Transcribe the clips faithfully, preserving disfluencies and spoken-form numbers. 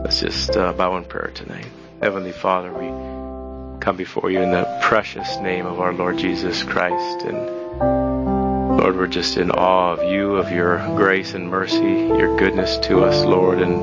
Let's just uh, bow in prayer tonight. Heavenly Father, we come before you in the precious name of our Lord Jesus Christ. And Lord, we're just in awe of you, of your grace and mercy, your goodness to us, Lord. And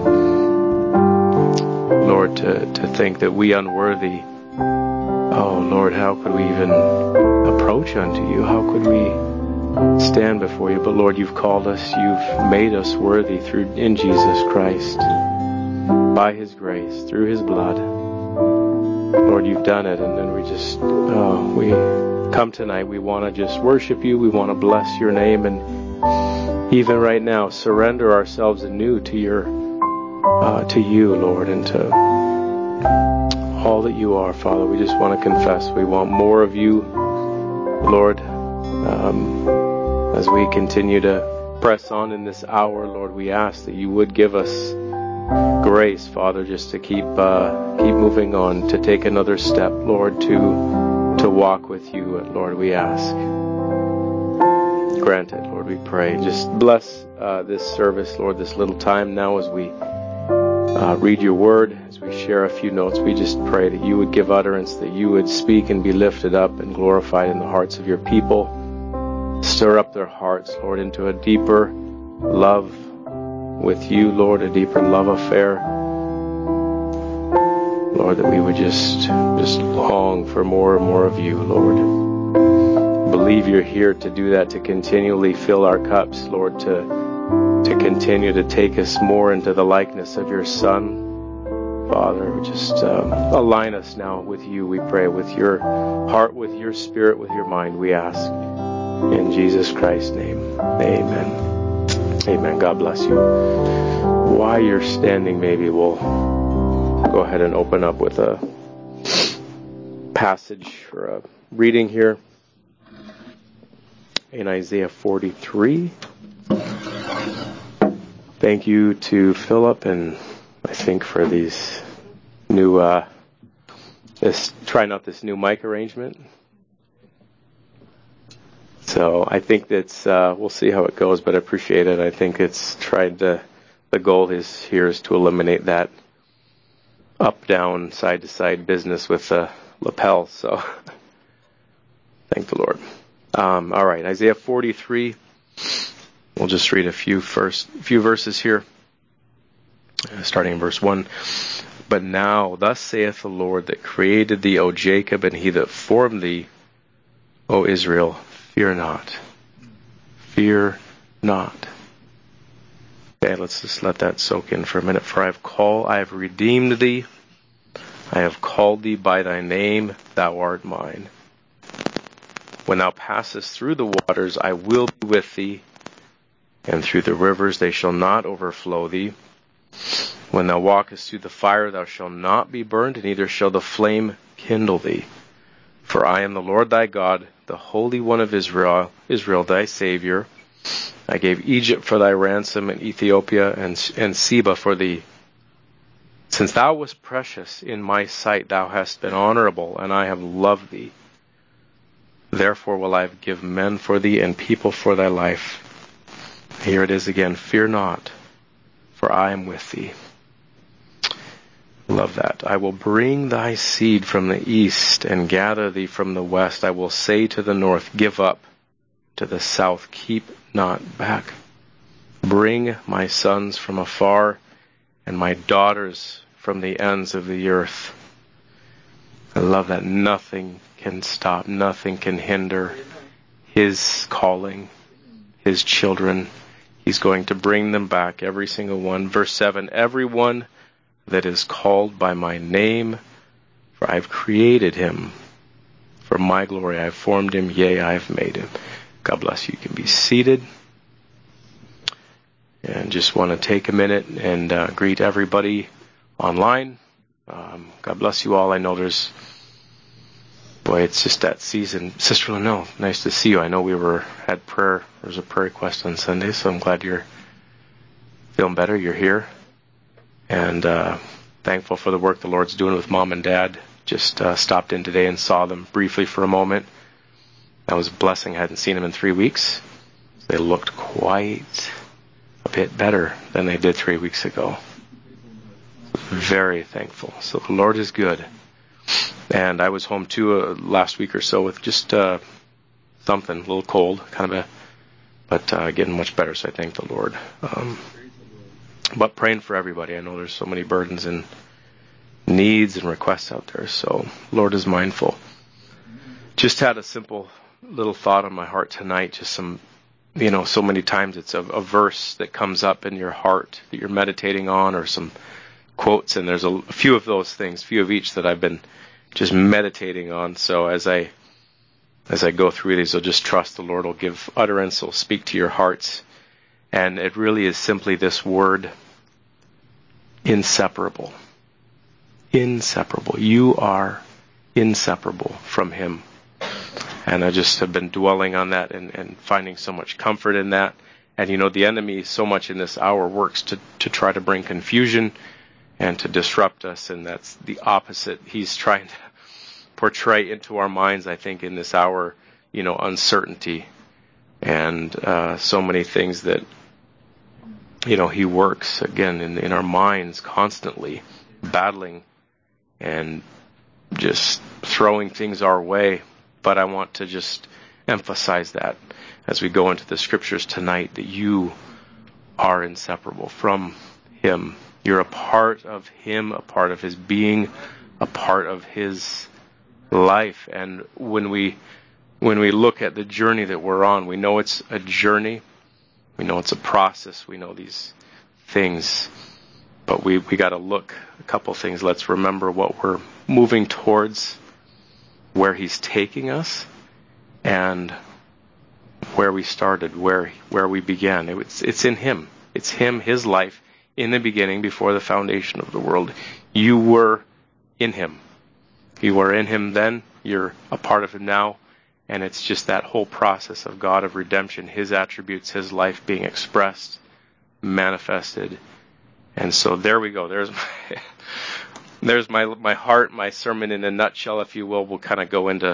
Lord, to, to think that we unworthy, oh Lord, how could we even approach unto you? How could we stand before you? But Lord, you've called us, you've made us worthy through in Jesus Christ. By his grace, through his blood. Lord, you've done it, and then we just, oh, we come tonight, we want to just worship you, we want to bless your name, and even right now, surrender ourselves anew to your, uh, to you, Lord, and to all that you are, Father. We just want to confess, we want more of you, Lord, um, as we continue to press on in this hour, Lord, we ask that you would give us grace, Father, just to keep uh, keep moving on, to take another step, Lord, to to walk with you, Lord, we ask. Grant it, Lord, we pray. Just bless uh, this service, Lord, this little time now as we uh, read your word, as we share a few notes. We just pray that you would give utterance, that you would speak and be lifted up and glorified in the hearts of your people. Stir up their hearts, Lord, into a deeper love with you, Lord, a deeper love affair. Lord, that we would just just long for more and more of you, Lord. Believe you're here to do that, to continually fill our cups, Lord, to to continue to take us more into the likeness of your Son. Father, just um, align us now with you, we pray, with your heart, with your spirit, with your mind, we ask. In Jesus Christ's name, amen. Amen. God bless you. While you're standing, maybe we'll go ahead and open up with a passage or a reading here in Isaiah forty-three. Thank you to Philip and I think for these new, uh, this trying out this new mic arrangement. So I think that's, uh, we'll see how it goes, but I appreciate it. I think it's tried to, the goal is here is to eliminate that up, down, side to side business with the lapel. So thank the Lord. Um, all right. Isaiah forty-three. We'll just read a few first, few verses here, uh, starting in verse one. But now, thus saith the Lord that created thee, O Jacob, and he that formed thee, O Israel, fear not. Fear not. Okay, let's just let that soak in for a minute. For I have called, I have redeemed thee. I have called thee by thy name. Thou art mine. When thou passest through the waters, I will be with thee. And through the rivers, they shall not overflow thee. When thou walkest through the fire, thou shalt not be burned, neither shall the flame kindle thee. For I am the Lord thy God, the Holy One of Israel, Israel thy Savior. I gave Egypt for thy ransom, and Ethiopia and, and Seba for thee. Since thou wast precious in my sight, thou hast been honorable, and I have loved thee. Therefore will I give men for thee, and people for thy life. Here it is again, fear not, for I am with thee. Love that. I will bring thy seed from the east and gather thee from the west. I will say to the north, give up. To the south, keep not back. Bring my sons from afar and my daughters from the ends of the earth. I love that. Nothing can stop, nothing can hinder his calling, his children. He's going to bring them back, every single one. Verse seven, everyone that is called by my name, for I have created him. For my glory I have formed him, yea, I have made him. God bless you. You can be seated. And just want to take a minute and uh, greet everybody online. Um, God bless you all. I know there's, boy, it's just that season. Sister Lynell, nice to see you. I know we were had prayer. There was a prayer request on Sunday, so I'm glad you're feeling better. You're here. And uh, thankful for the work the Lord's doing with Mom and Dad. Just uh, stopped in today and saw them briefly for a moment. That was a blessing. I hadn't seen them in three weeks. They looked quite a bit better than they did three weeks ago. Very thankful. So the Lord is good. And I was home too uh, last week or so with just uh, something, a little cold, kind of a, but uh, getting much better. So I thank the Lord. Um, but praying for everybody. I know there's so many burdens and needs and requests out there. So Lord is mindful. Just had a simple little thought on my heart tonight. Just some, you know, so many times it's a, a verse that comes up in your heart that you're meditating on, or some quotes, and there's a, a few of those things, few of each that I've been just meditating on. So as I as I go through these, I'll just trust the Lord will give utterance, will speak to your hearts. And it really is simply this word, inseparable. Inseparable. You are inseparable from Him. And I just have been dwelling on that and, and finding so much comfort in that. And you know, the enemy so much in this hour works to, to try to bring confusion and to disrupt us, and that's the opposite. He's trying to portray into our minds, I think, in this hour, you know, uncertainty and uh, so many things that, you know, he works, again, in, in our minds constantly, battling and just throwing things our way. But I want to just emphasize that as we go into the scriptures tonight, that you are inseparable from Him. You're a part of Him, a part of His being, a part of His life. And when we when we look at the journey that we're on, we know it's a journey. We know it's a process. We know these things. But we, we got to look a couple things. Let's remember what we're moving towards, where He's taking us, and where we started, where where we began. It's, it's in Him. It's Him, His life. In the beginning, before the foundation of the world, you were in Him. You were in Him then, you're a part of Him now, and it's just that whole process of God of redemption, His attributes, His life being expressed, manifested. And so there we go. There's my, there's my my heart, my sermon in a nutshell, if you will. We'll kind of go into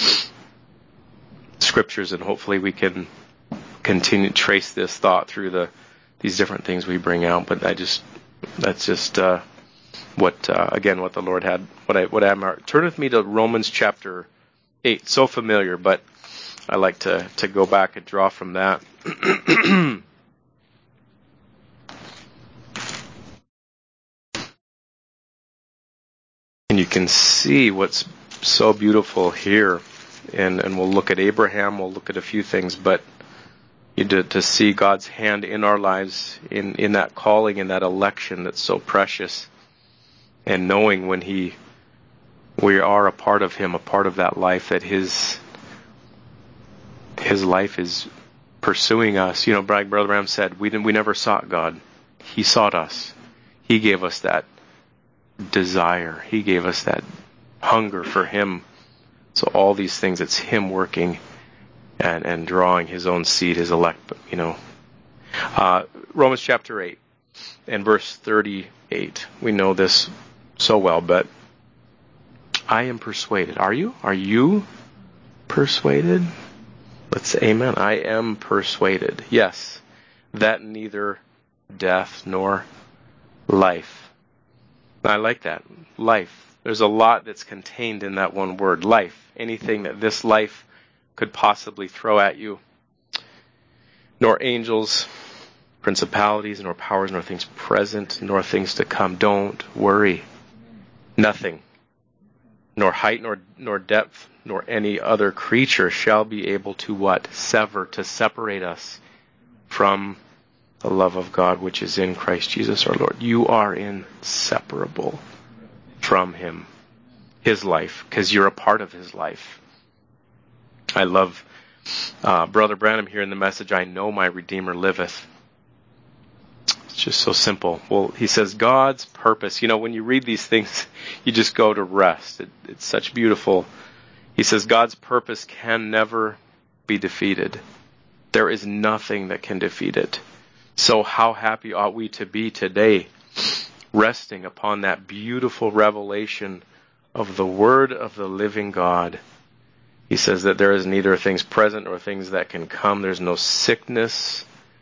scriptures, and hopefully we can continue to trace this thought through the these different things we bring out. But I just, that's just uh, what, uh, again, what the Lord had, what I, what I am. Turn with me to Romans chapter eight. So familiar, but I like to, to go back and draw from that. And you can see what's so beautiful here. And, and we'll look at Abraham, we'll look at a few things, but To, to see God's hand in our lives, in, in that calling, in that election that's so precious, and knowing when He, we are a part of Him, a part of that life, that His His life is pursuing us. You know, Bragg Brother Ram said, we didn't, we never sought God. He sought us. He gave us that desire. He gave us that hunger for Him. So all these things, it's Him working and, and drawing His own seed, His elect, you know. Uh, Romans chapter eight and verse thirty-eight. We know this so well, but I am persuaded. Are you? Are you persuaded? Let's say amen. I am persuaded. Yes, that neither death nor life. I like that. Life. There's a lot that's contained in that one word, life. Anything that this life could possibly throw at you. Nor angels, principalities, nor powers, nor things present, nor things to come. Don't worry. Nothing. Nor height, nor nor depth, nor any other creature shall be able to what? Sever, to separate us from the love of God which is in Christ Jesus our Lord. You are inseparable from Him, His life, because you're a part of His life. I love uh, Brother Branham here in the message, I know my Redeemer liveth. It's just so simple. Well, he says God's purpose. You know, when you read these things, you just go to rest. It, it's such beautiful. He says God's purpose can never be defeated. There is nothing that can defeat it. So how happy ought we to be today, resting upon that beautiful revelation of the Word of the living God. He says that there is neither things present nor things that can come. There's no sickness,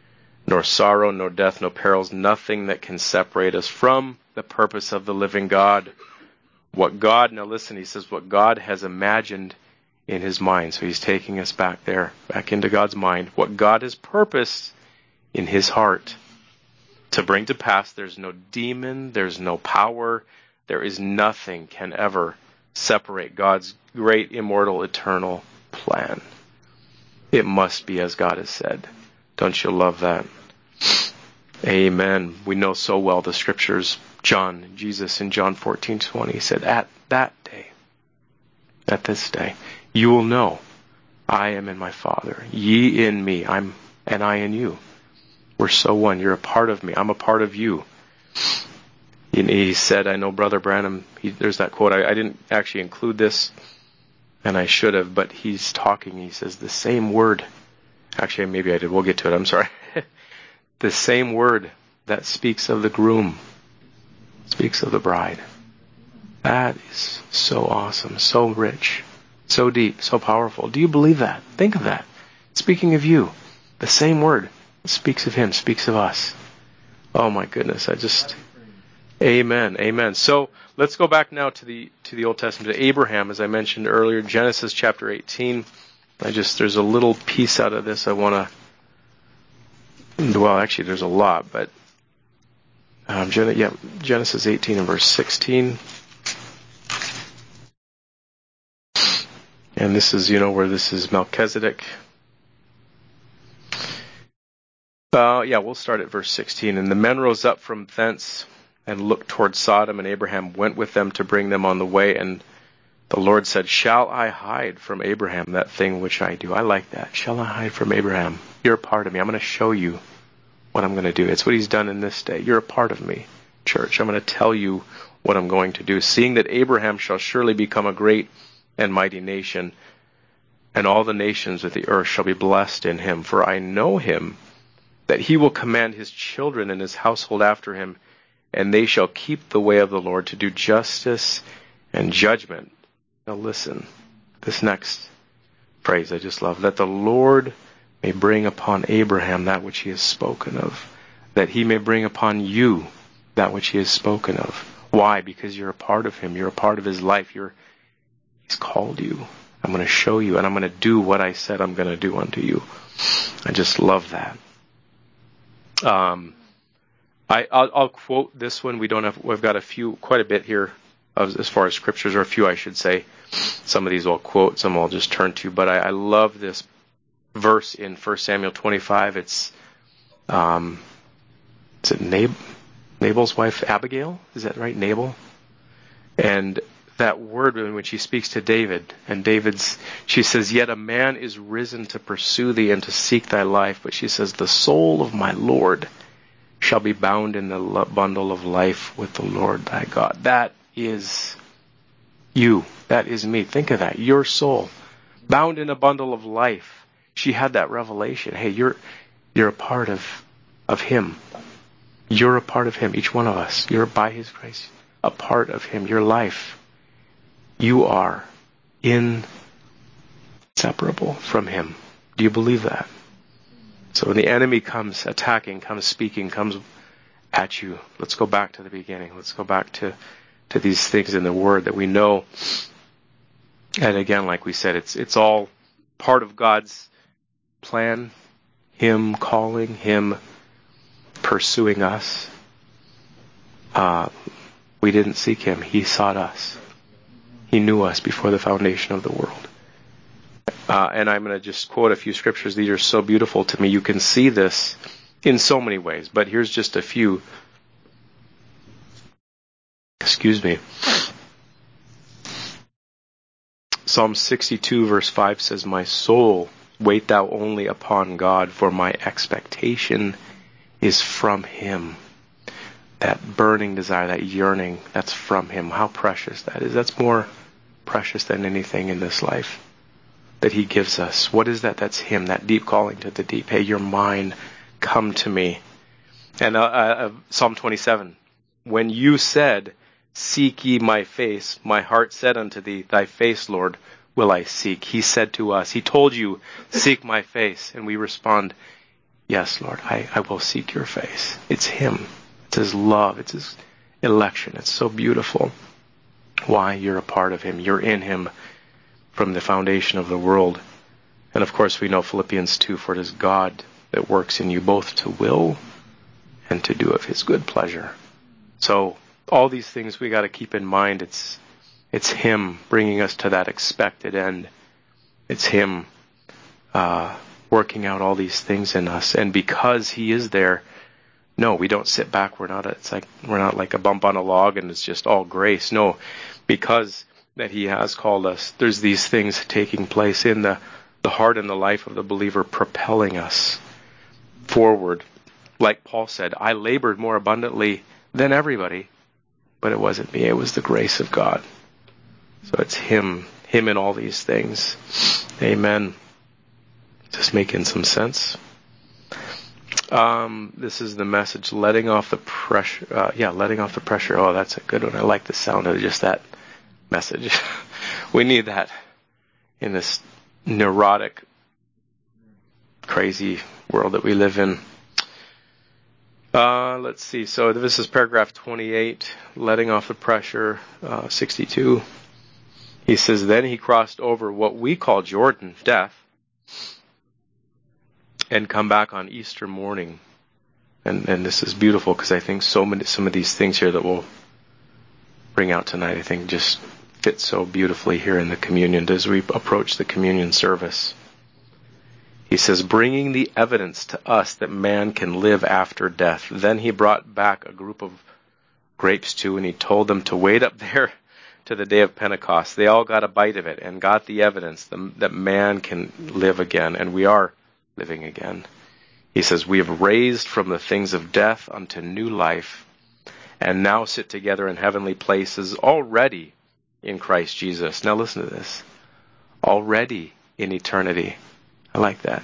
nor sorrow, nor death, no perils, nothing that can separate us from the purpose of the living God. What God, now listen, he says, what God has imagined in his mind. So he's taking us back there, back into God's mind. What God has purposed in his heart to bring to pass, there's no demon, there's no power, there is nothing can ever separate God's great, immortal, eternal plan. It must be as God has said. Don't you love that? Amen. We know so well the scriptures. John, Jesus in John fourteen twenty said, at that day, at this day, you will know I am in my Father, ye in me, I'm and I in you. We're so one. You're a part of me. I'm a part of you. And he said, I know Brother Branham, he, there's that quote. I, I didn't actually include this, and I should have, but he's talking. He says the same word. Actually, maybe I did. We'll get to it. I'm sorry. The same word that speaks of the groom speaks of the bride. That is so awesome, so rich, so deep, so powerful. Do you believe that? Think of that. Speaking of you, the same word speaks of him, speaks of us. Oh my goodness, I just... Amen, amen. So let's go back now to the to the Old Testament, to Abraham, as I mentioned earlier, Genesis chapter eighteen. I just, there's a little piece out of this I want to, well, actually there's a lot, but um, Gen- yeah, Genesis eighteen and verse sixteen. And this is, you know, where this is Melchizedek. Uh, yeah, we'll start at verse sixteen. And the men rose up from thence and looked toward Sodom, and Abraham went with them to bring them on the way. And the Lord said, shall I hide from Abraham that thing which I do? I like that. Shall I hide from Abraham? You're a part of me. I'm going to show you what I'm going to do. It's what he's done in this day. You're a part of me, church. I'm going to tell you what I'm going to do. Seeing that Abraham shall surely become a great and mighty nation, and all the nations of the earth shall be blessed in him. For I know him, that he will command his children and his household after him, and they shall keep the way of the Lord to do justice and judgment. Now listen, this next phrase I just love. That the Lord may bring upon Abraham that which he has spoken of. That he may bring upon you that which he has spoken of. Why? Because you're a part of him. You're a part of his life. You're, he's called you. I'm going to show you, and I'm going to do what I said I'm going to do unto you. I just love that. Um, I, I'll, I'll quote this one. We don't have, we've got a few, quite a bit here of, as far as scriptures, or a few I should say. Some of these I'll quote, some I'll just turn to. But I, I love this verse in First Samuel twenty-five. It's, um, is it Nab- Nabal's wife Abigail? Is that right? Nabal? And that word in which he speaks to David, and David's, she says, yet a man is risen to pursue thee and to seek thy life. But she says, the soul of my Lord shall be bound in the bundle of life with the Lord thy God. That is you. That is me. Think of that. Your soul bound in a bundle of life. She had that revelation. Hey, you're you're a part of of him. You're a part of him. Each one of us. You're by his grace a part of him. Your life. You are inseparable from him. Do you believe that? So when the enemy comes attacking, comes speaking, comes at you, let's go back to the beginning. Let's go back to, to these things in the Word that we know. And again, like we said, it's it's all part of God's plan, him calling, him pursuing us. Uh, we didn't seek him. He sought us. He knew us before the foundation of the world. Uh, and I'm going to just quote a few scriptures. These are so beautiful to me. You can see this in so many ways, but here's just a few. Excuse me. Psalm sixty-two verse five says, my soul, wait thou only upon God, for my expectation is from him. That burning desire, that yearning, that's from him. How precious that is. That's more precious than anything in this life that he gives us. What is that? That's him, that deep calling to the deep. Hey, you're mine. Come to me. And uh, uh, Psalm twenty-seven, when you said, seek ye my face, my heart said unto thee, thy face, Lord, will I seek. He said to us, he told you, seek my face. And we respond, Yes, Lord, I, I will seek your face. It's him. It's his love. It's his election. It's so beautiful. Why? You're a part of him. You're in him from the foundation of the world. And of course we know Philippians two, for it is God that works in you both to will and to do of his good pleasure. So all these things we got to keep in mind. It's it's him bringing us to that expected end. It's him uh, working out all these things in us. And because he is there, no, we don't sit back. We're not. It's like we're not like a bump on a log and it's just all grace. No, because that he has called us, there's these things taking place in the the heart and the life of the believer, propelling us forward. Like Paul said, I labored more abundantly than everybody, but it wasn't me. It was the grace of God. So it's him, him in all these things. Amen. Just making some sense. Um, this is the message, letting off the pressure. Uh, yeah, letting off the pressure. Oh, that's a good one. I like the sound of just that message. We need that in this neurotic, crazy world that we live in. Uh, let's see. So this is paragraph twenty-eight, letting off the pressure, uh, sixty-two. He says, then he crossed over what we call Jordan, death, and come back on Easter morning. And and this is beautiful because I think so many some of these things here that we'll bring out tonight, I think just fit so beautifully here in the communion as we approach the communion service. He says, bringing the evidence to us that man can live after death. Then he brought back a group of grapes too, and he told them to wait up there to the day of Pentecost. They all got a bite of it and got the evidence that man can live again, and we are living again. He says, we have raised from the things of death unto new life, and now sit together in heavenly places already in Christ Jesus. Now listen to this. Already in eternity. I like that.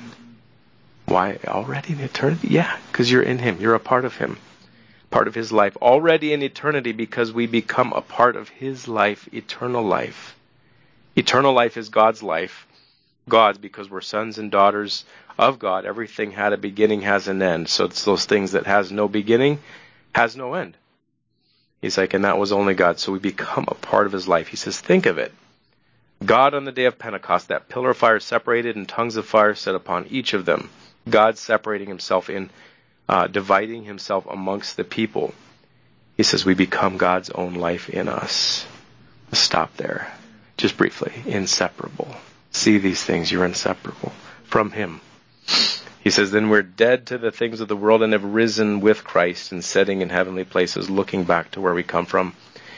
Why already in eternity? Yeah, because you're in him. You're a part of him. Part of his life. Already in eternity because we become a part of his life, eternal life. Eternal life is God's life. God's because we're sons and daughters of God. Everything had a beginning, has an end. So it's those things that has no beginning, has no end. He's like, and that was only God. So we become a part of his life. He says, think of it. God on the day of Pentecost, that pillar of fire separated and tongues of fire set upon each of them. God separating himself in, uh, dividing himself amongst the people. He says we become God's own life in us. Let's stop there. Just briefly. Inseparable. See these things. You're inseparable from him. He says, then we're dead to the things of the world and have risen with Christ and sitting in heavenly places, looking back to where we come from.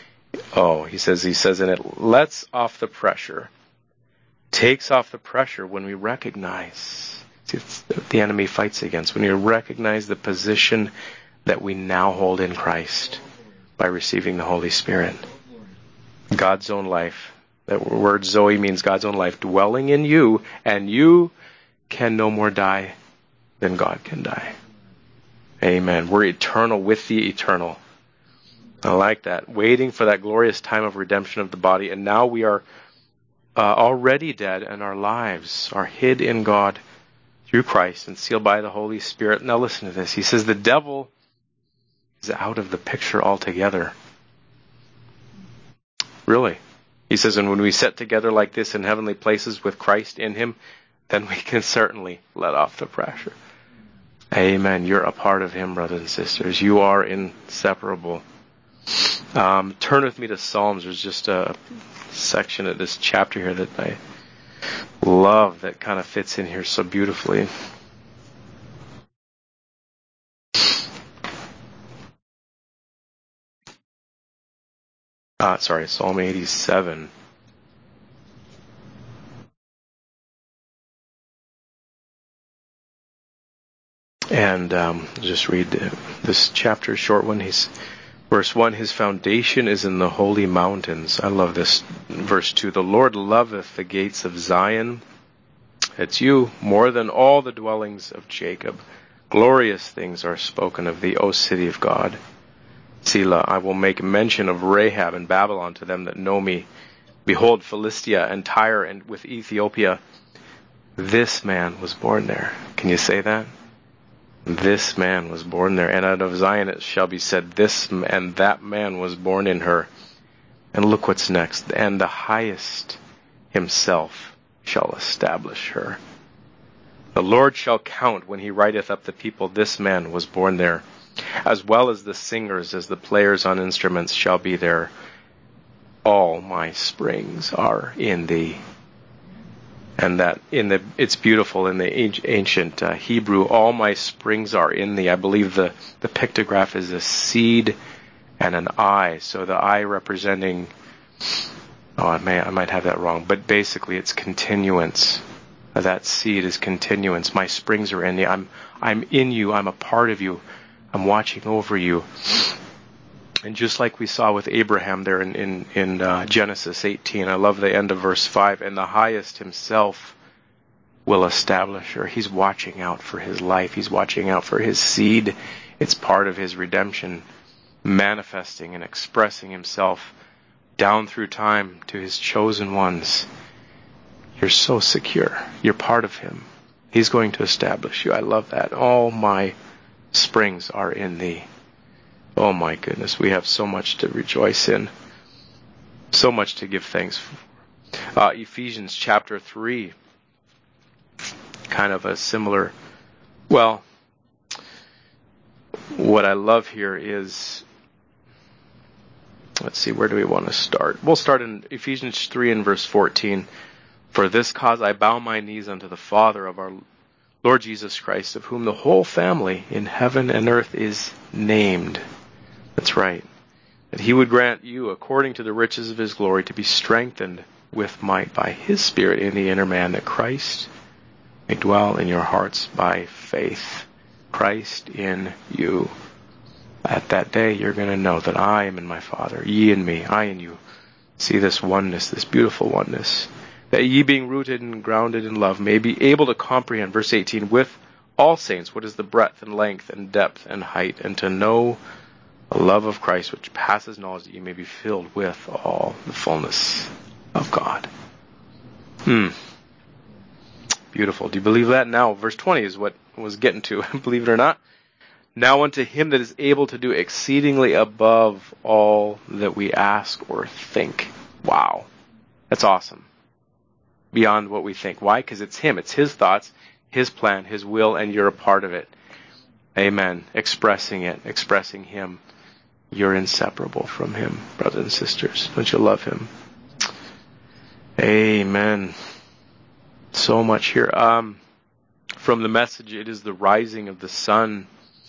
Oh, he says, he says in it, lets off the pressure, takes off the pressure when we recognize, it's the enemy fights against, when we recognize the position that we now hold in Christ by receiving the Holy Spirit. God's own life. That word Zoe means God's own life dwelling in you, and you can no more die than God can die. Amen. We're eternal with the eternal. I like that. Waiting for that glorious time of redemption of the body. And now we are uh, already dead, and our lives are hid in God through Christ and sealed by the Holy Spirit. Now listen to this. He says the devil is out of the picture altogether. Really. He says, and when we sit together like this in heavenly places with Christ in him, then we can certainly let off the pressure. Amen. You're a part of him, brothers and sisters. You are inseparable. Um, turn with me to Psalms. There's just a section of this chapter here that I love that kind of fits in here so beautifully. Uh, sorry, Psalm eighty-seven. And um, just read this chapter, short one. He's verse one, his foundation is in the holy mountains. I love this. Verse two, the Lord loveth the gates of Zion. It's you more than all the dwellings of Jacob. Glorious things are spoken of thee, O city of God. Selah, I will make mention of Rahab and Babylon to them that know me. Behold, Philistia and Tyre and with Ethiopia. This man was born there. Can you say that? This man was born there, and out of Zion it shall be said, this and that man was born in her. And look what's next. And the highest himself shall establish her. The Lord shall count when he writeth up the people, this man was born there. As well as the singers, as the players on instruments shall be there. All my springs are in thee. And that in the it's beautiful in the ancient uh, Hebrew, all my springs are in thee. I believe the, the pictograph is a seed and an eye. So the eye representing, oh, I may I might have that wrong, but basically it's continuance. That seed is continuance. My springs are in thee. I'm I'm in you. I'm a part of you. I'm watching over you. And just like we saw with Abraham there in, in, in uh, Genesis eighteen, I love the end of verse five, and the highest himself will establish her. He's watching out for his life. He's watching out for his seed. It's part of his redemption, manifesting and expressing himself down through time to his chosen ones. You're so secure. You're part of him. He's going to establish you. I love that. All my springs are in thee. Oh my goodness, we have so much to rejoice in. So much to give thanks for. Uh, Ephesians chapter three. Kind of a similar, well, what I love here is, let's see, where do we want to start? We'll start in Ephesians three and verse fourteen. For this cause I bow my knees unto the Father of our Lord Jesus Christ, of whom the whole family in heaven and earth is named. That's right. That he would grant you, according to the riches of his glory, to be strengthened with might by his Spirit in the inner man, that Christ may dwell in your hearts by faith. Christ in you. At that day, you're going to know that I am in my Father, ye in me, I in you. See this oneness, this beautiful oneness. That ye, being rooted and grounded in love, may be able to comprehend, verse eighteen, with all saints, what is the breadth and length and depth and height, and to know the love of Christ, which passes knowledge, that you may be filled with all the fullness of God. Hmm. Beautiful. Do you believe that? Now, verse twenty is what I was getting to. Believe it or not. Now unto him that is able to do exceedingly above all that we ask or think. Wow. That's awesome. Beyond what we think. Why? Because it's him. It's his thoughts, his plan, his will, and you're a part of it. Amen. Expressing it. Expressing him. You're inseparable from him, brothers and sisters. Don't you love him? Amen. So much here. Um, from the Message, it is the rising of the sun.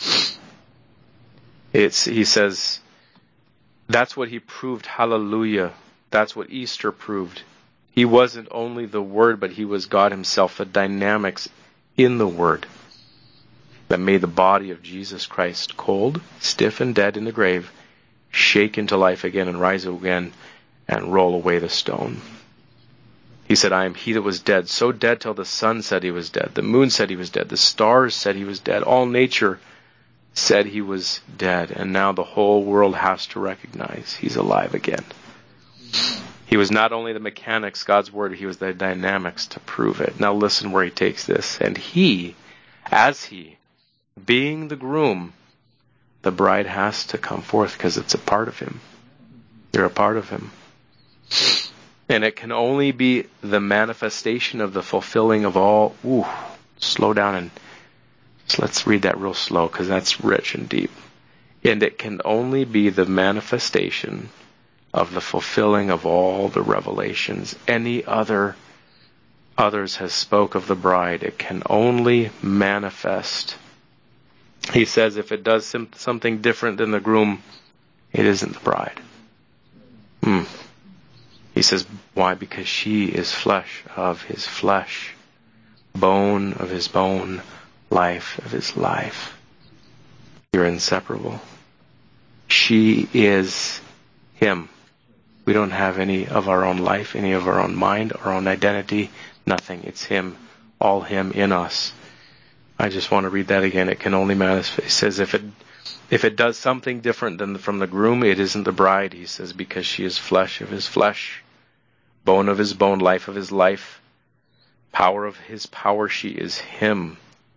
It's, he says, that's what he proved. Hallelujah. That's what Easter proved. He wasn't only the Word, but he was God himself, the dynamics in the Word that made the body of Jesus Christ cold, stiff, and dead in the grave, shake into life again and rise again and roll away the stone. He said, I am he that was dead, so dead till the sun said he was dead, the moon said he was dead, the stars said he was dead, all nature said he was dead, and now the whole world has to recognize he's alive again. He was not only the mechanics, God's word, he was the dynamics to prove it. Now listen where he takes this. And he, as he, being the groom, the bride has to come forth because it's a part of him. You're a part of him. And it can only be the manifestation of the fulfilling of all. Ooh, slow down and let's read that real slow because that's rich and deep. And it can only be the manifestation of the fulfilling of all the revelations. Any other others has spoke of the bride. It can only manifest. He says if it does something different than the groom, it isn't the bride. Hmm. He says, why? Because she is flesh of his flesh, bone of his bone, life of his life. You're inseparable. She is him. We don't have any of our own life, any of our own mind, our own identity, nothing. It's him, all him in us. I just want to read that again. It can only manifest. He says if it if it does something different than from the groom, it isn't the bride. He says because she is flesh of his flesh, bone of his bone, life of his life, power of his power. She is him.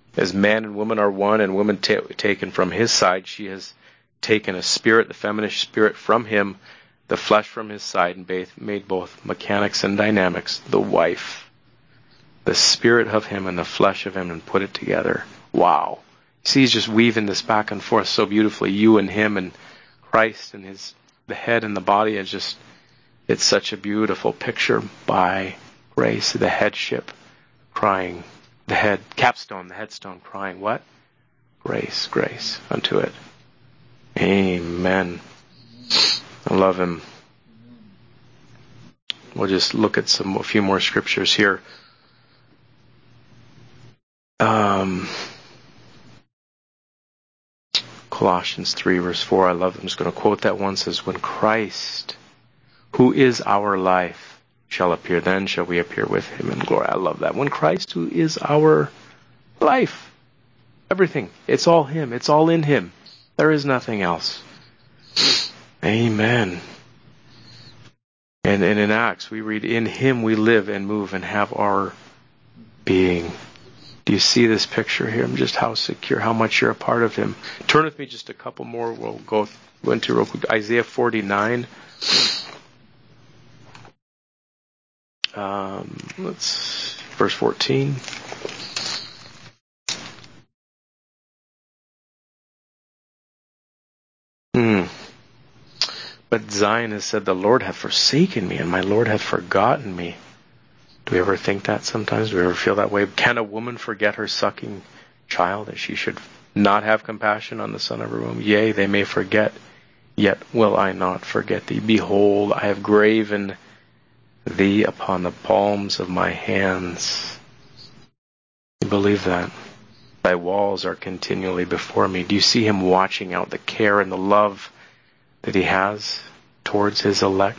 As man and woman are one, and woman ta- taken from his side, she has taken a spirit, the feminine spirit, from him, the flesh from his side, and made both mechanics and dynamics, the wife. The spirit of him and the flesh of him, and put it together. Wow. See, he's just weaving this back and forth so beautifully. You and him and Christ and his the head and the body is just, it's such a beautiful picture by grace. The headship crying, the head, capstone, the headstone crying, what? Grace, grace unto it. Amen. I love him. We'll just look at some a few more scriptures here. Um, Colossians three, verse four, I love it. I'm just going to quote that one. It says, when Christ, who is our life, shall appear, then shall we appear with him in glory. I love that. When Christ, who is our life, everything, it's all him. It's all in him. There is nothing else. Amen. And, and in Acts, we read, in him we live and move and have our being. Do you see this picture here? Just how secure, how much you're a part of him. Turn with me just a couple more. We'll go into real quick. Isaiah forty-nine. Um, let's verse fourteen. Hmm. But Zion has said, the Lord hath forsaken me, and my Lord hath forgotten me. Do we ever think that sometimes? Do we ever feel that way? Can a woman forget her sucking child, that she should not have compassion on the son of her womb? Yea, they may forget, yet will I not forget thee. Behold, I have graven thee upon the palms of my hands. You believe that? Thy walls are continually before me. Do you see him watching out the care and the love that he has towards his elect?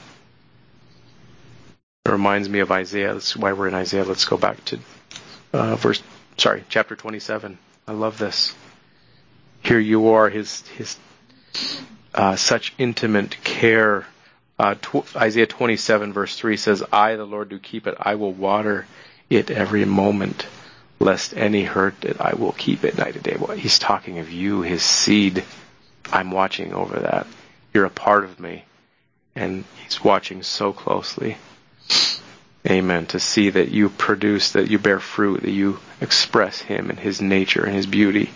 It reminds me of Isaiah. That's why we're in Isaiah. Let's go back to uh, verse, sorry, chapter twenty-seven. I love this. Here you are, his his uh, such intimate care. Uh, tw- Isaiah twenty-seven verse three says, I, the Lord, do keep it. I will water it every moment, lest any hurt it. I will keep it night and day. Well, he's talking of you, his seed. I'm watching over that. You're a part of me. And he's watching so closely. Amen. To see that you produce, that you bear fruit, that you express him and his nature and his beauty.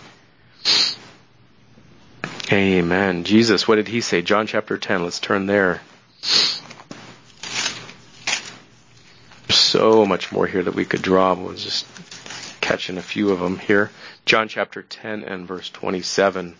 Amen. Jesus, what did he say? John chapter ten. Let's turn there. So much more here that we could draw. We'll just catching a few of them here. John chapter ten and verse twenty-seven.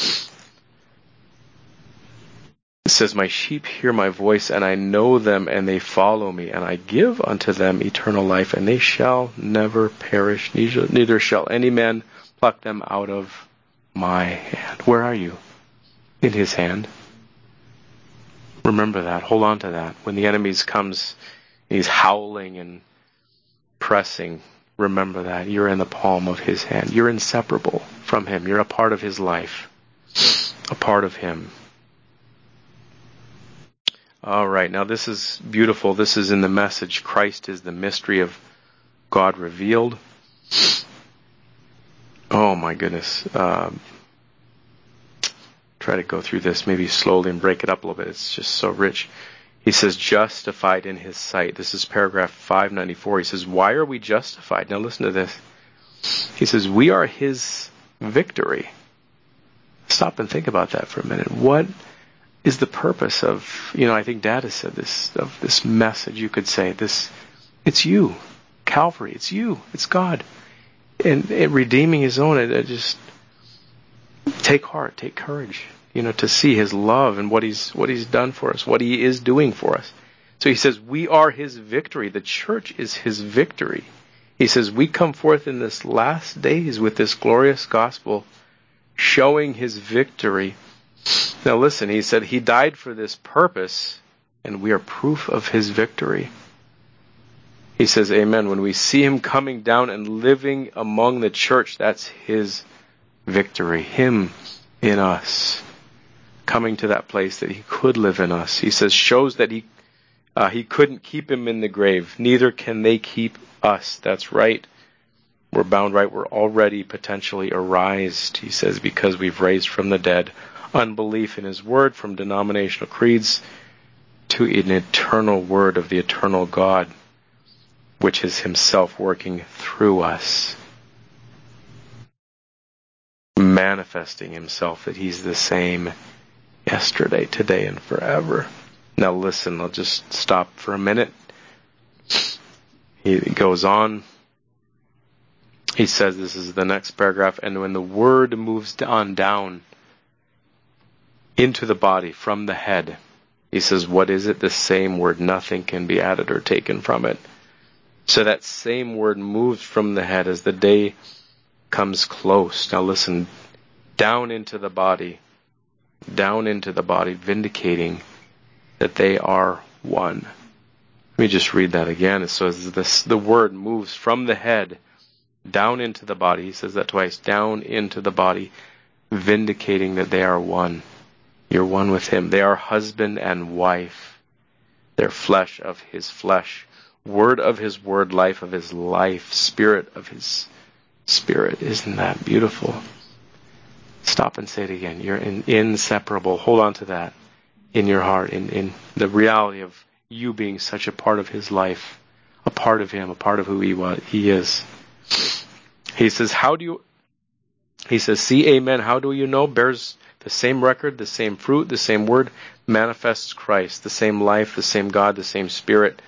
It says, my sheep hear my voice, and I know them, and they follow me, and I give unto them eternal life, and they shall never perish, neither, neither shall any man pluck them out of my hand. Where are you? In his hand. Remember that. Hold on to that. When the enemy comes, he's howling and pressing. Remember that. You're in the palm of his hand. You're inseparable from him. You're a part of his life. A part of him. All right, now this is beautiful. This is in the Message. Christ is the mystery of God revealed. Oh my goodness. Um, try to go through this maybe slowly and break it up a little bit. It's just so rich. He says, justified in his sight. This is paragraph five ninety-four. He says, why are we justified? Now listen to this. He says, we are his victory. Stop and think about that for a minute. What is the purpose of, you know, I think Dad has said this, of this message, you could say, this, it's you, Calvary, it's you, it's God. And, and redeeming his own, it, it just, take heart, take courage, you know, to see his love and what he's, what he's done for us, what he is doing for us. So he says, we are his victory. The church is his victory. He says, we come forth in this last days with this glorious gospel, showing his victory. Now listen, he said he died for this purpose, and we are proof of his victory. He says, amen. When we see him coming down and living among the church, that's his victory. Him in us. Coming to that place that he could live in us. He says, shows that he uh, he couldn't keep him in the grave. Neither can they keep us. That's right. We're bound, right? We're already potentially arised, he says, because we've raised from the dead unbelief in his word, from denominational creeds to an eternal word of the eternal God, which is himself working through us, manifesting himself that he's the same yesterday, today, and forever. Now listen, I'll just stop for a minute. He goes on. He says, this is the next paragraph, and when the word moves on down into the body from the head, he says, what is it? The same word. Nothing can be added or taken from it. So that same word moves from the head as the day comes close. Now listen, down into the body, down into the body, vindicating that they are one. Let me just read that again. It says this, the word moves from the head down into the body. He says that twice. Down into the body, vindicating that they are one. You're one with him. They are husband and wife. They're flesh of his flesh, word of his word, life of his life, spirit of his spirit. Isn't that beautiful? Stop and say it again. You're in, inseparable. Hold on to that in your heart, in, in the reality of you being such a part of his life, a part of him, a part of who he was, he is. He says, how do you, he says, see, amen, how do you know? Bears the same record, the same fruit, the same word, manifests Christ, the same life, the same God, the same Spirit.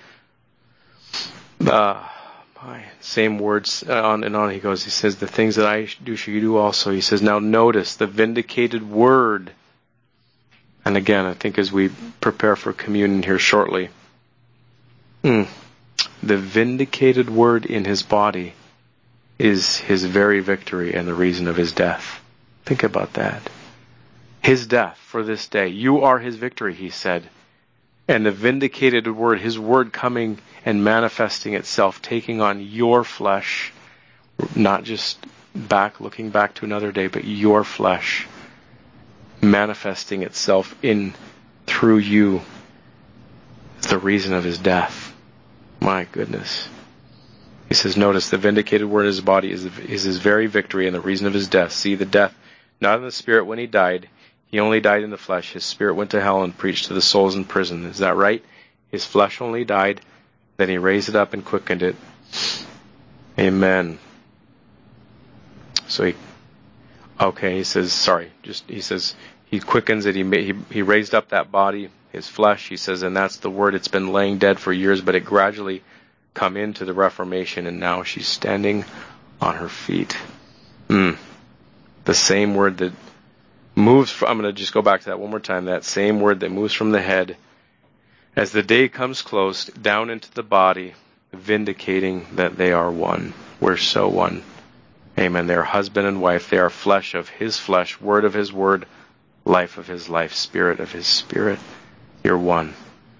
Uh, my, same words, uh, on and on he goes. He says, the things that I do shall you do also. He says, now notice the vindicated word. And again, I think as we prepare for communion here shortly, mm, the vindicated word in his body is his very victory and the reason of his death. Think about that. His death for this day. You are his victory, he said. And the vindicated word, his word coming and manifesting itself, taking on your flesh, not just back, looking back to another day, but your flesh, manifesting itself in, through you, is the reason of his death. My goodness. He says, notice the vindicated word in his body is, is his very victory and the reason of his death. See, the death, not in the spirit when he died. He only died in the flesh. His spirit went to hell and preached to the souls in prison. Is that right? His flesh only died. Then he raised it up and quickened it. Amen. So he, okay, he says, sorry, just, he says, he quickens it. He, he, he raised up that body, his flesh, he says, and that's the word. It's been laying dead for years, but it gradually come into the Reformation, and now she's standing on her feet. Mm. The same word that moves from, I'm going to just go back to that one more time, that same word that moves from the head as the day comes close down into the body, vindicating that they are one. We're so one. Amen. They are husband and wife. They are flesh of his flesh, word of his word, life of his life, spirit of his spirit. You're one.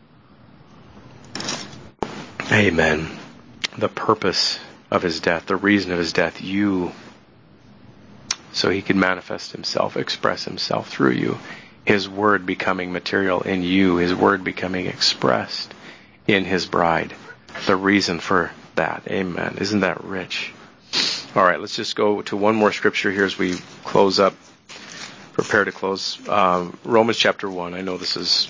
Amen. The purpose of his death, the reason of his death, you, so he could manifest himself, express himself through you. His word becoming material in you, his word becoming expressed in his bride. The reason for that. Amen. Isn't that rich? All right, let's just go to one more scripture here as we close up, prepare to close. Um, Romans chapter one. I know this is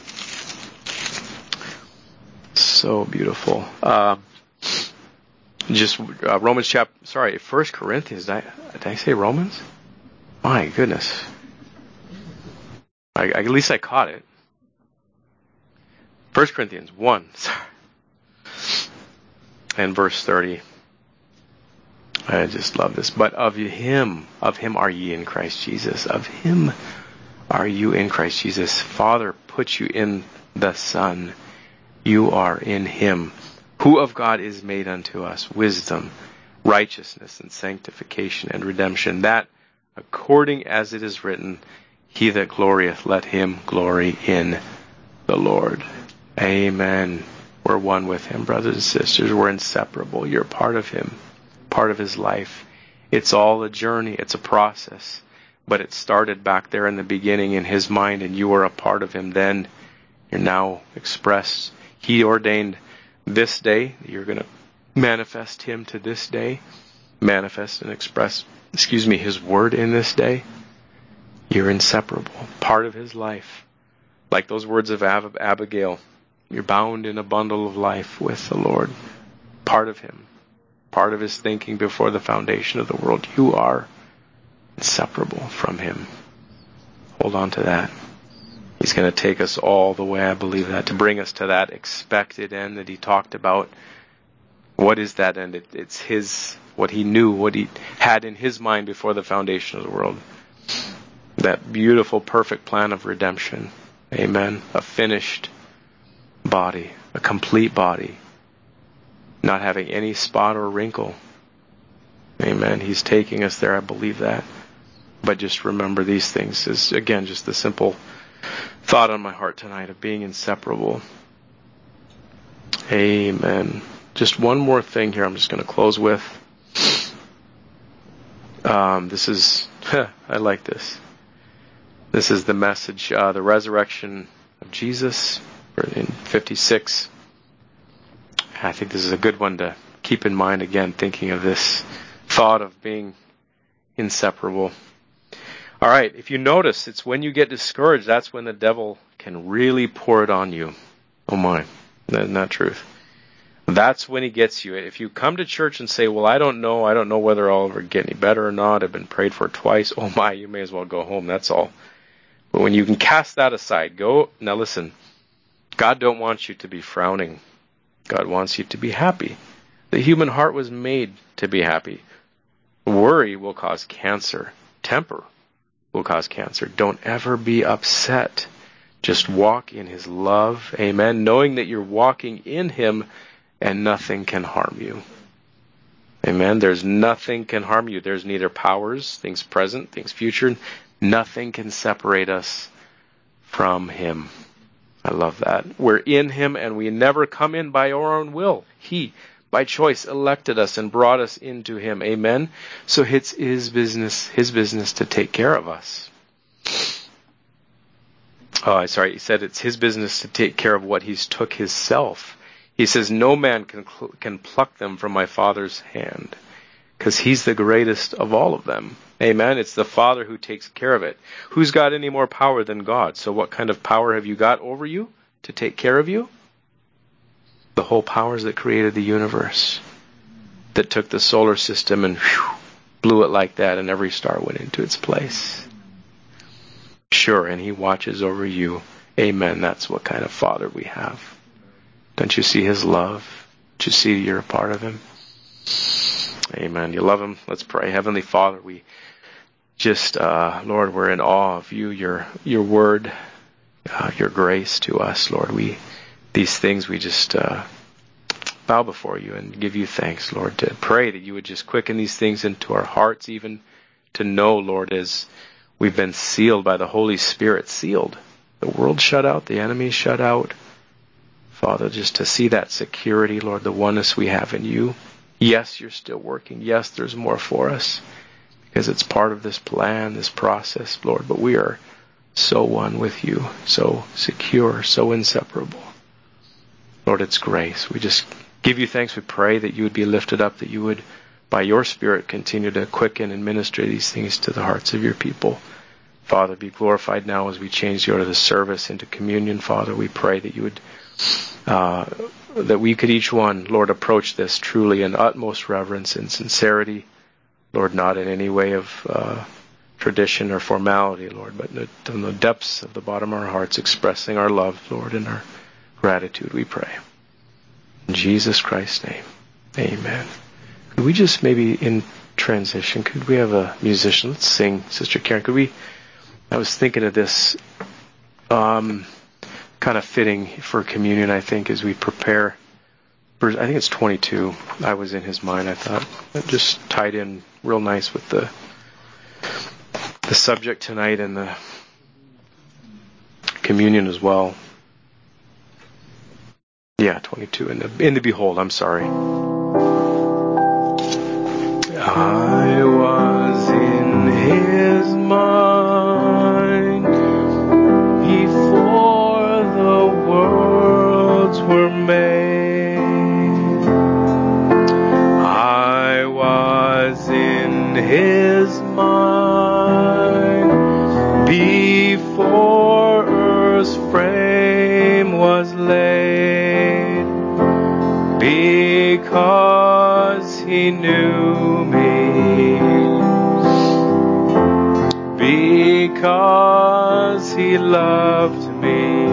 so beautiful. Uh, just uh, Romans chapter, sorry, First Corinthians. Did I, did I say Romans? My goodness. I, at least I caught it. First Corinthians one. Sorry. And verse thirty. I just love this. But of him, of him are ye in Christ Jesus. Of him are you in Christ Jesus. Father put you in the Son. You are in him. Who of God is made unto us wisdom, righteousness, and sanctification, and redemption, that according as it is written, he that glorieth, let him glory in the Lord. Amen. We're one with him, brothers and sisters. We're inseparable. You're part of him, part of his life. It's all a journey. It's a process. But it started back there in the beginning in his mind, and you are a part of him then. You're now expressed. He ordained this day. You're going to manifest him to this day. manifest and express, excuse me, his word in this day, you're inseparable, part of his life. Like those words of Ab- Abigail, you're bound in a bundle of life with the Lord, part of him, part of his thinking before the foundation of the world. You are inseparable from him. Hold on to that. He's going to take us all the way, I believe that, to bring us to that expected end that he talked about. What is that end? It, it's his, what he knew, what he had in his mind before the foundation of the world. That beautiful, perfect plan of redemption. Amen. A finished body, a complete body, not having any spot or wrinkle. Amen. He's taking us there, I believe that. But just remember these things is, again, just the simple thought on my heart tonight of being inseparable. Amen. Just one more thing here I'm just going to close with. Um, this is, I like this. This is the message, uh, the resurrection of Jesus in fifty-six. I think this is a good one to keep in mind, again, thinking of this thought of being inseparable. All right, if you notice, it's when you get discouraged, that's when the devil can really pour it on you. Oh my, that's not truth. That's when he gets you. If you come to church and say, well, I don't know, I don't know whether I'll ever get any better or not, I've been prayed for twice, oh my, you may as well go home, that's all. But when you can cast that aside, go, now listen, God don't want you to be frowning. God wants you to be happy. The human heart was made to be happy. Worry will cause cancer. Temper will cause cancer. Don't ever be upset. Just walk in his love. Amen. Knowing that you're walking in him and nothing can harm you. Amen. There's nothing can harm you. There's neither powers, things present, things future. Nothing can separate us from him. I love that. We're in him and we never come in by our own will. He, by choice, elected us and brought us into him. Amen. So it's his business, his business to take care of us. Oh, I'm sorry. He said it's his business to take care of what he's took himself. He says, no man can can pluck them from my Father's hand, because he's the greatest of all of them. Amen. It's the Father who takes care of it. Who's got any more power than God? So what kind of power have you got over you to take care of you? The whole powers that created the universe, that took the solar system and whew, blew it like that, and every star went into its place. Sure, and he watches over you. Amen. That's what kind of Father we have. Don't you see his love? Don't you see you're a part of him? Amen. You love him? Let's pray. Heavenly Father, we just, uh, Lord, we're in awe of you, your your word, uh, your grace to us, Lord. We these things we just uh, bow before you and give you thanks, Lord. To pray that you would just quicken these things into our hearts, even to know, Lord, as we've been sealed by the Holy Spirit, sealed. The world shut out, the enemy shut out. Father, just to see that security, Lord, the oneness we have in you. Yes, you're still working. Yes, there's more for us because it's part of this plan, this process, Lord. But we are so one with you, so secure, so inseparable. Lord, it's grace. We just give you thanks. We pray that you would be lifted up, that you would, by your Spirit, continue to quicken and minister these things to the hearts of your people. Father, be glorified now as we change the order of the service into communion. Father, we pray that you would Uh, that we could each one, Lord, approach this truly in utmost reverence and sincerity, Lord, not in any way of uh, tradition or formality, Lord, but in the depths of the bottom of our hearts, expressing our love, Lord, and our gratitude, we pray. In Jesus Christ's name, amen. Could we just maybe in transition, could we have a musician? Let's sing, Sister Karen. Could we, I was thinking of this, um, kind of fitting for communion, I think, as we prepare. I think it's twenty-two. I was in his mind. I thought it just tied in real nice with the the subject tonight and the communion as well. Yeah, twenty-two in the in the Behold. I'm sorry. I was in his mind before the worlds were made. I was he knew me, because he loved me.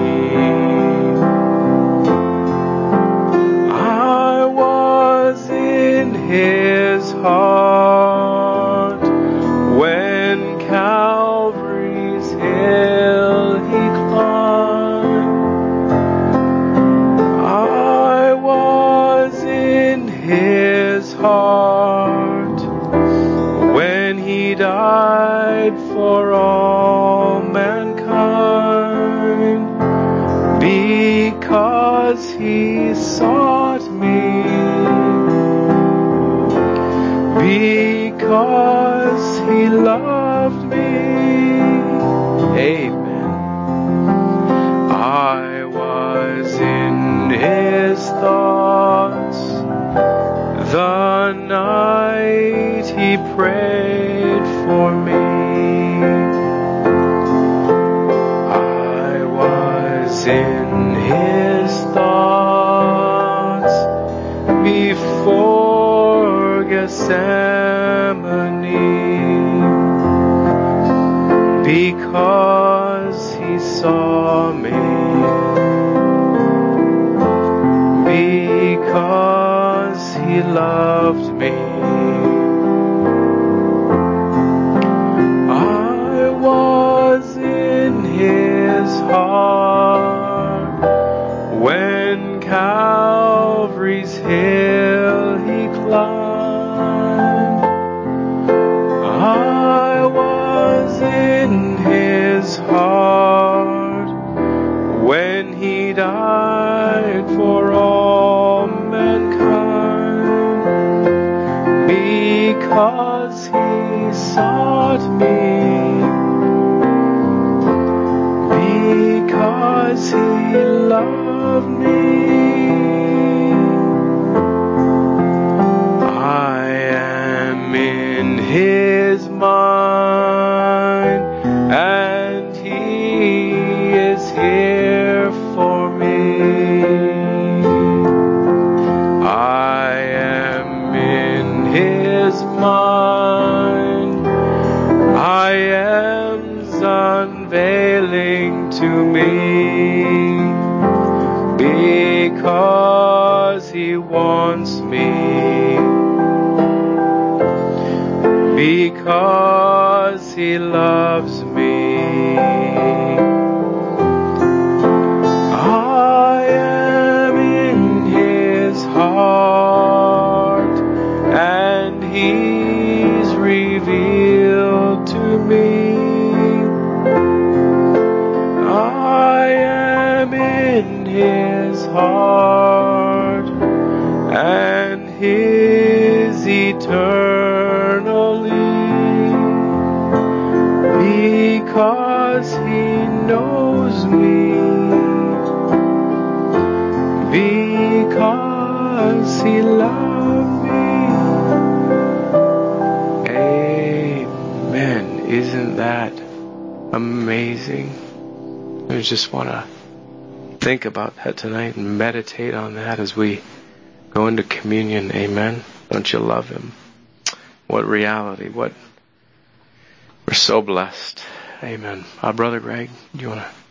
I was in his heart when Calvary's hill he climbed. I was in his heart when he died for all mankind, because he sought me, because he loved me. Amen. I was in his thoughts the night he prayed for me. I was in his thoughts before Gethsemane, because he saw me, because he loved me. I was in his heart when Calvary's hill he climbed. I was in his heart when he died for all mankind, because he sought me, because he loved me. I am in his mind, and he is here for me. I am in his mind, I am's unveiling to me, because he wants me, because he loves me. I am in his heart, and he's revealed to me. I am in his heart, and his eternally, because he knows me, because he loved me. Amen. Isn't that amazing? I just want to think about that tonight and meditate on that as we go into communion. Amen. Don't you love him? What reality. What, we're so blessed. Amen. Uh, Brother Greg, do you want to